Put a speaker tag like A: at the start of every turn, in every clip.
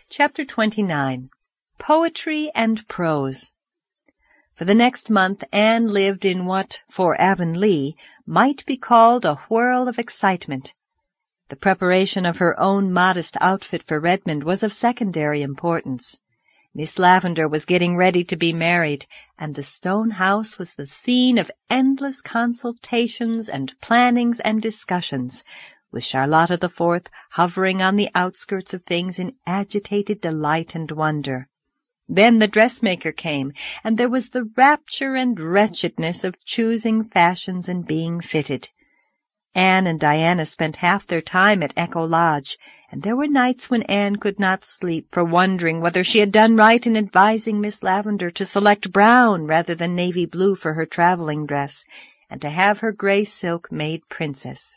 A: Chapter 29. Poetry and Prose. For the next month Anne lived in what, for Avonlea, might be called a whirl of excitement. The preparation of her own modest outfit for Redmond was of secondary importance. Miss Lavendar was getting ready to be married, and the stone house was the scene of endless consultations and plannings and discussions, with Charlotta the Fourth hovering on the outskirts of things in agitated delight and wonder. Then the dressmaker came, and there was the rapture and wretchedness of choosing fashions and being fitted. Anne and Diana spent half their time at Echo Lodge, and there were nights when Anne could not sleep for wondering whether she had done right in advising Miss Lavendar to select brown rather than navy blue for her traveling dress, and to have her gray silk made princess.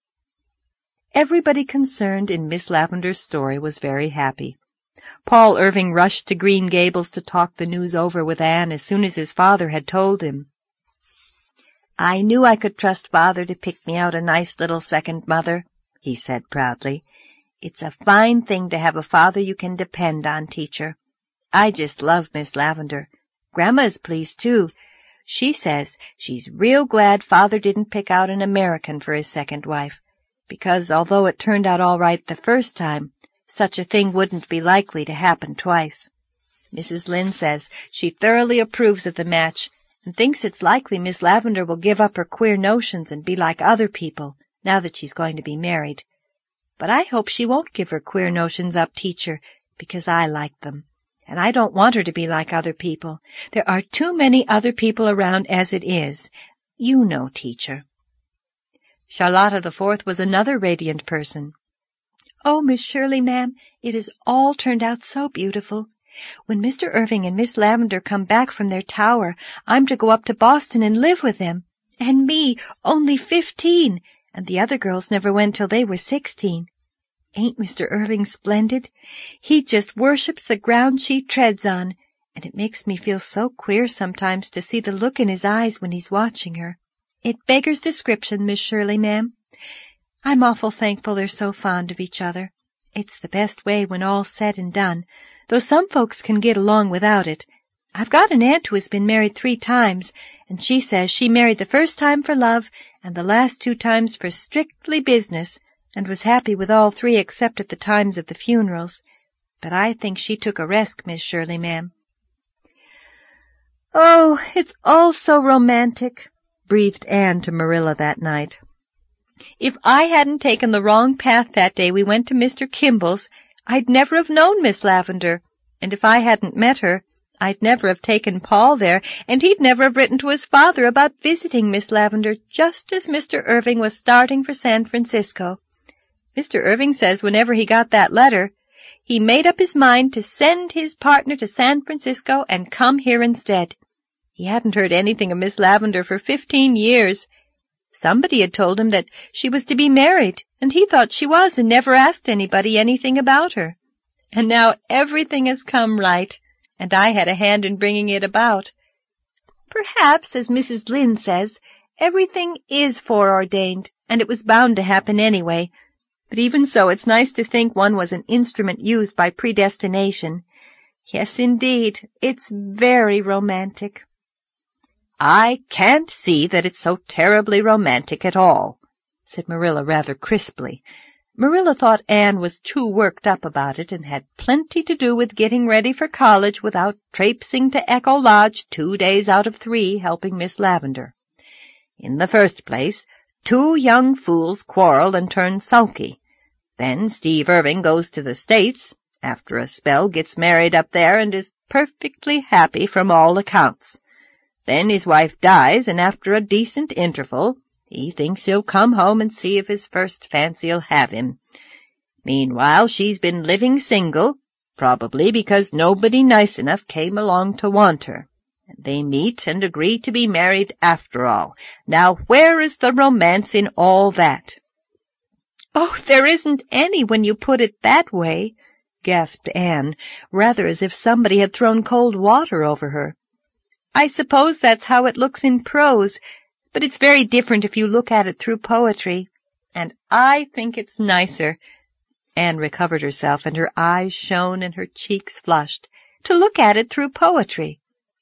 A: Everybody concerned in Miss Lavendar's story was very happy. Paul Irving rushed to Green Gables to talk the news over with Anne as soon as his father had told him. "I knew I could trust Father to pick me out a nice little second mother," he said proudly. "It's a fine thing to have a father you can depend on, teacher. I just love Miss Lavendar. Grandma is pleased, too. She says she's real glad Father didn't pick out an American for his second wife, because although it turned out all right the first time, such a thing wouldn't be likely to happen twice. Mrs. Lynde says she thoroughly approves of the match, and thinks it's likely Miss Lavendar will give up her queer notions and be like other people, now that she's going to be married. But I hope she won't give her queer notions up, teacher, because I like them, and I don't want her to be like other people. There are too many other people around as it is. You know, teacher." Charlotta the Fourth was another radiant person. "Oh, Miss Shirley, ma'am, it has all turned out so beautiful. When Mr. Irving and Miss Lavendar come back from their tower, I'm to go up to Boston and live with them. And me, only 15, and the other girls never went till they were 16. Ain't Mr. Irving splendid? He just worships the ground she treads on, and it makes me feel so queer sometimes to see the look in his eyes when he's watching her. It beggars description, Miss Shirley, ma'am. I'm awful thankful they're so fond of each other. It's the best way when all's said and done, though some folks can get along without it. I've got an aunt who has been married 3 times, and she says she married the first time for love and the last 2 times for strictly business, and was happy with all 3 except at the times of the funerals. But I think she took a risk, Miss Shirley, ma'am." "Oh, it's all so romantic," breathed Anne to Marilla that night. "If I hadn't taken the wrong path that day we went to Mr. Kimball's, I'd never have known Miss Lavendar, and if I hadn't met her, I'd never have taken Paul there, and he'd never have written to his father about visiting Miss Lavendar just as Mr. Irving was starting for San Francisco. Mr. Irving says whenever he got that letter, he made up his mind to send his partner to San Francisco and come here instead. He hadn't heard anything of Miss Lavendar for 15 years. Somebody had told him that she was to be married, and he thought she was and never asked anybody anything about her. And now everything has come right, and I had a hand in bringing it about. Perhaps, as Mrs. Lynde says, everything is foreordained, and it was bound to happen anyway. But even so, it's nice to think one was an instrument used by predestination. Yes, indeed, it's very romantic." "I can't see that it's so terribly romantic at all," said Marilla rather crisply. Marilla thought Anne was too worked up about it and had plenty to do with getting ready for college without traipsing to Echo Lodge 2 days out of 3 helping Miss Lavendar. In the first place, 2 young fools quarrel and turn sulky. Then Steve Irving goes to the States, after a spell gets married up there and is perfectly happy from all accounts. Then his wife dies, and after a decent interval, he thinks he'll come home and see if his first fancy'll have him. Meanwhile, she's been living single, probably because nobody nice enough came along to want her. And they meet and agree to be married after all. Now, where is the romance in all that?" "Oh, there isn't any when you put it that way," gasped Anne, rather as if somebody had thrown cold water over her. "I suppose that's how it looks in prose, but it's very different if you look at it through poetry, and I think it's nicer. Anne recovered herself, and her eyes shone and her cheeks flushed. "To look at it through poetry."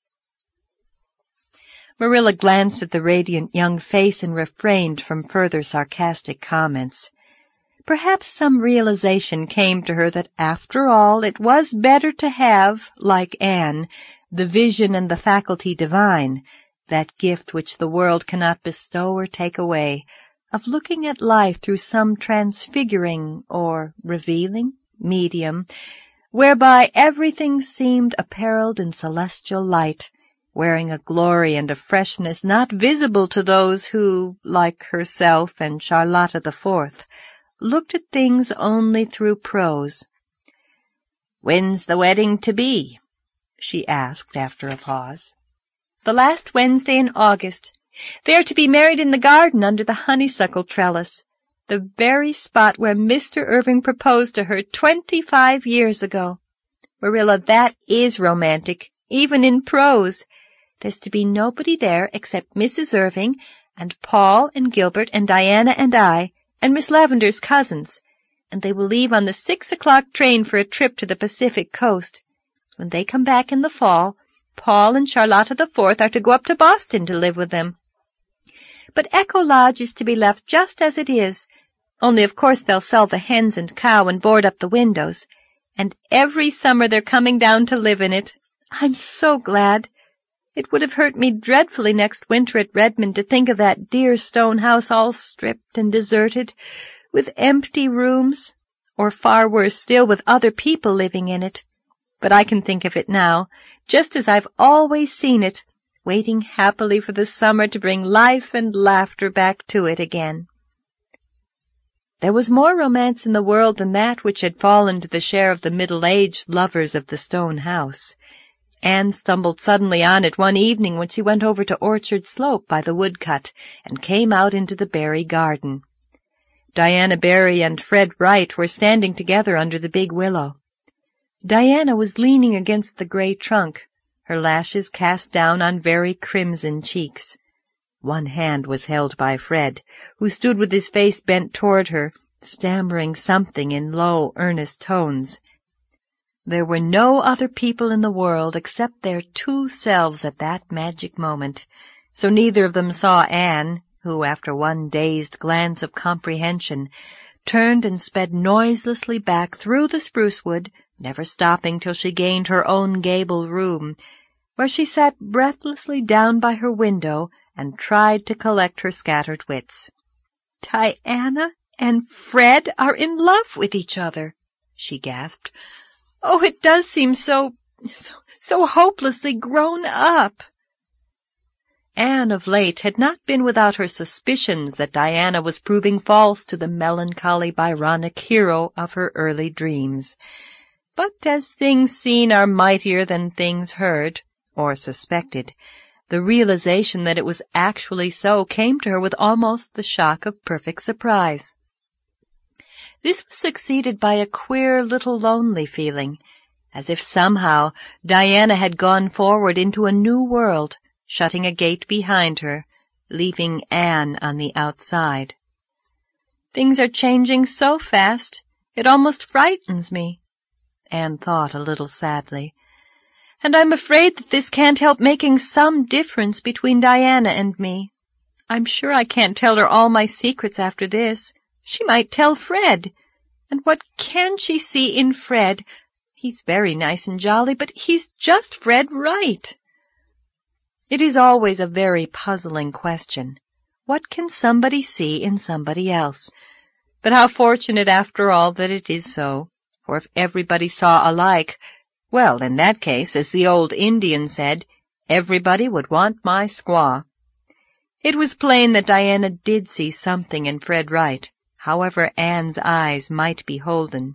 A: Marilla glanced at the radiant young face and refrained from further sarcastic comments. Perhaps some realization came to her that, after all, it was better to have, like Anne, the vision and the faculty divine, that gift which the world cannot bestow or take away, of looking at life through some transfiguring or revealing medium, whereby everything seemed apparelled in celestial light, wearing a glory and a freshness not visible to those who, like herself and Charlotta the Fourth, looked at things only through prose. "When's the wedding to be?" she asked after a pause. "The last Wednesday in August. They are to be married in the garden under the honeysuckle trellis, the very spot where Mr. Irving proposed to her 25 years ago. Marilla, that is romantic, even in prose. There's to be nobody there except Mrs. Irving and Paul and Gilbert and Diana and I, and Miss Lavendar's cousins, and they will leave on the 6 o'clock train for a trip to the Pacific coast. When they come back in the fall, Paul and Charlotta the Fourth are to go up to Boston to live with them. But Echo Lodge is to be left just as it is, only of course they'll sell the hens and cow and board up the windows, and every summer they're coming down to live in it. I'm so glad. It would have hurt me dreadfully next winter at Redmond to think of that dear stone house all stripped and deserted, with empty rooms, or far worse still, with other people living in it. But I can think of it now, just as I've always seen it, waiting happily for the summer to bring life and laughter back to it again." There was more romance in the world than that which had fallen to the share of the middle-aged lovers of the stone house. Anne stumbled suddenly on it one evening when she went over to Orchard Slope by the woodcut and came out into the Barry garden. Diana Barry and Fred Wright were standing together under the big willow. Diana was leaning against the gray trunk, her lashes cast down on very crimson cheeks. One hand was held by Fred, who stood with his face bent toward her, stammering something in low, earnest tones. There were no other people in the world except their two selves at that magic moment, so neither of them saw Anne, who, after one dazed glance of comprehension, turned and sped noiselessly back through the spruce wood, never stopping till she gained her own gable room, where she sat breathlessly down by her window and tried to collect her scattered wits. "Diana and Fred are in love with each other," she gasped. "Oh, it does seem so hopelessly grown up." Anne of late had not been without her suspicions that Diana was proving false to the melancholy Byronic hero of her early dreams. But as things seen are mightier than things heard, or suspected, the realization that it was actually so came to her with almost the shock of perfect surprise. This was succeeded by a queer little lonely feeling, as if somehow Diana had gone forward into a new world, shutting a gate behind her, leaving Anne on the outside. "Things are changing so fast, it almost frightens me," Anne thought a little sadly. "And I'm afraid that this can't help making some difference between Diana and me. I'm sure I can't tell her all my secrets after this. She might tell Fred. And what can she see in Fred? He's very nice and jolly, but he's just Fred Wright." It is always a very puzzling question. What can somebody see in somebody else? But how fortunate, after all, that it is so. For if everybody saw alike, well, in that case, as the old Indian said, everybody would want my squaw. It was plain that Diana did see something in Fred Wright, however Anne's eyes might be holden.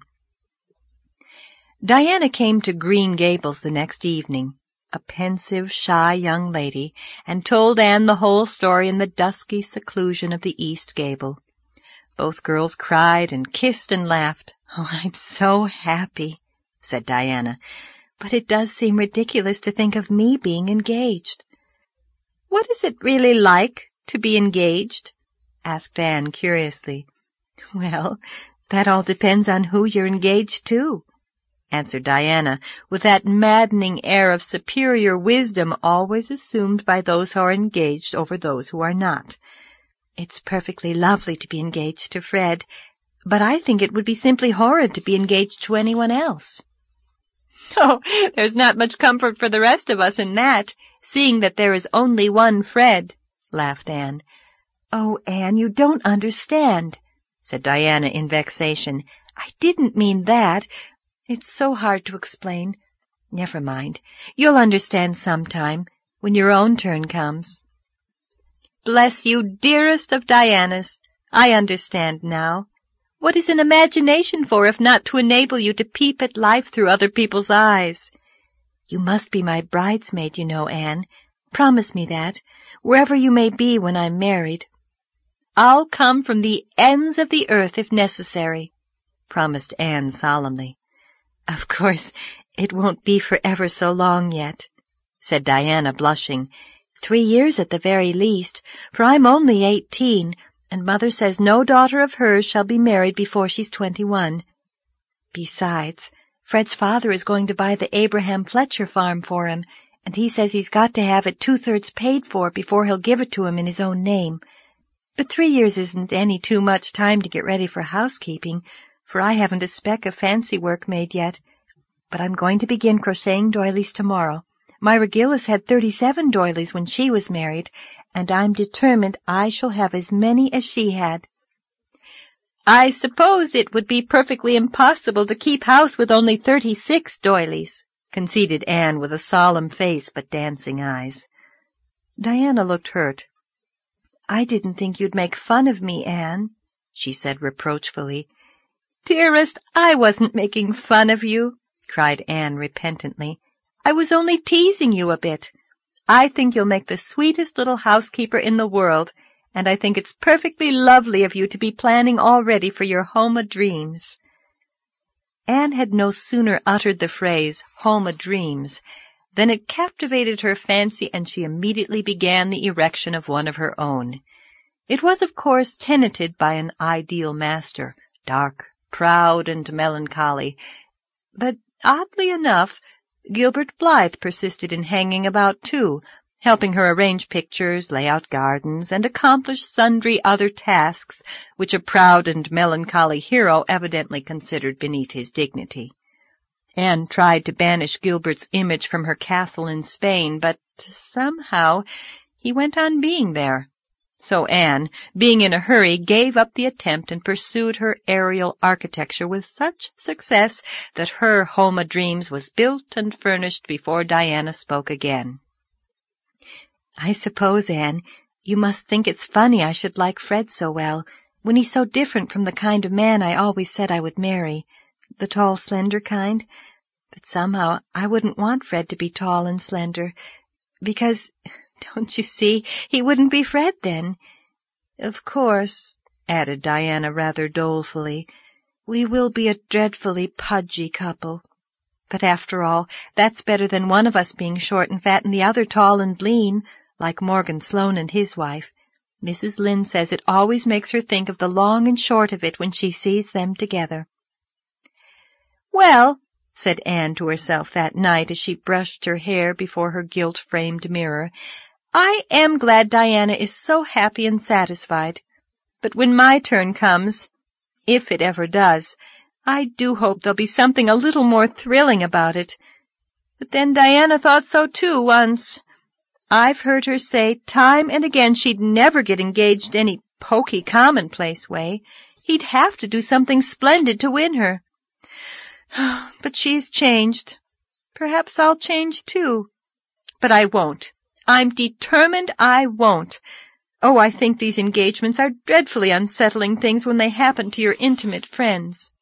A: Diana came to Green Gables the next evening, a pensive, shy young lady, and told Anne the whole story in the dusky seclusion of the east gable. Both girls cried and kissed and laughed. "Oh, I'm so happy," said Diana, "but it does seem ridiculous to think of me being engaged." "What is it really like to be engaged?" asked Anne curiously. "Well," That all depends on who you're engaged to, answered Diana, with that maddening air of superior wisdom always assumed by those who are engaged over those who are not. It's perfectly lovely to be engaged to Fred, but I think it would be simply horrid to be engaged to anyone else. Oh, there's not much comfort for the rest of us in that, seeing that there is only one Fred, laughed Anne. Oh, Anne, you don't understand, said Diana in vexation. I didn't mean that. It's so hard to explain. Never mind. You'll understand sometime, when your own turn comes. Bless you, dearest of Dianas. I understand now. What is an imagination for if not to enable you to peep at life through other people's eyes? You must be my bridesmaid, you know, Anne. Promise me that, wherever you may be when I'm married. I'll come from the ends of the earth if necessary, promised Anne solemnly. Of course, it won't be for ever so long yet, said Diana, blushing. 3 years at the very least, for I'm only 18, and Mother says no daughter of hers shall be married before she's 21. Besides, Fred's father is going to buy the Abraham Fletcher farm for him, and he says he's got to have it 2/3 paid for before he'll give it to him in his own name. But 3 years isn't any too much time to get ready for housekeeping, for I haven't a speck of fancy work made yet. But I'm going to begin crocheting doilies tomorrow. Myra Gillis had 37 doilies when she was married, and I'm determined I shall have as many as she had. I suppose it would be perfectly impossible to keep house with only 36 doilies, conceded Anne with a solemn face but dancing eyes. Diana looked hurt. I didn't think you'd make fun of me, Anne, she said reproachfully. Dearest, I wasn't making fun of you, cried Anne repentantly. I was only teasing you a bit. I think you'll make the sweetest little housekeeper in the world, and I think it's perfectly lovely of you to be planning already for your home o'dreams. Anne had no sooner uttered the phrase home o'dreams than it captivated her fancy, and she immediately began the erection of one of her own. It was, of course, tenanted by an ideal master, dark, proud, and melancholy, but oddly enough, Gilbert Blythe persisted in hanging about too, helping her arrange pictures, lay out gardens, and accomplish sundry other tasks which a proud and melancholy hero evidently considered beneath his dignity. Anne tried to banish Gilbert's image from her castle in Spain, but somehow he went on being there. So Anne, being in a hurry, gave up the attempt and pursued her aerial architecture with such success that her home o'dreams was built and furnished before Diana spoke again. I suppose, Anne, you must think it's funny I should like Fred so well, when he's so different from the kind of man I always said I would marry, the tall, slender kind. But somehow I wouldn't want Fred to be tall and slender, because, don't you see, he wouldn't be Fred then. Of course, added Diana rather dolefully, we will be a dreadfully pudgy couple. But after all, that's better than one of us being short and fat and the other tall and lean, like Morgan Sloane and his wife. Mrs. Lynde says it always makes her think of the long and short of it when she sees them together. Well, said Anne to herself that night as she brushed her hair before her gilt-framed mirror, I am glad Diana is so happy and satisfied. But when my turn comes, if it ever does, I do hope there'll be something a little more thrilling about it. But then Diana thought so too once. I've heard her say time and again she'd never get engaged any poky, commonplace way. He'd have to do something splendid to win her. But she's changed. Perhaps I'll change too. But I won't. I'm determined I won't. Oh, I think these engagements are dreadfully unsettling things when they happen to your intimate friends.